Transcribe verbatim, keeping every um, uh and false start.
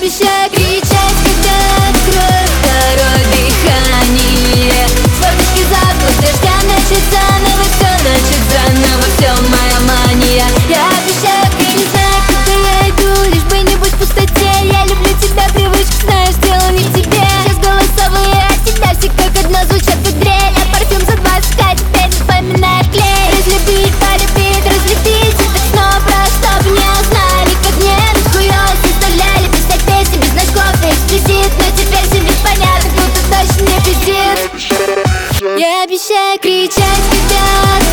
обещаю кричать, когда открою второе дыхание. С форточки запах дождя начнется заново, все начнет заново, все моя мания. Я обещаю, ты не знаю, куда я иду, лишь бы не быть в пустоте. Я люблю тебя, привычка, знаешь, дело не в тебе. Сейчас голосовые от тебя все как одно звучат как дрель. А парфюм за двадцать пять, теперь напоминает клей. Разлюбить, полюбить, разлюбить, это снова просто бы не узнали, как мне расхуёво составляли без всех песен, без значков и эксплизит. Но теперь все ведь понятно, кто-то точно не пиздит. Я обещаю кричать, когда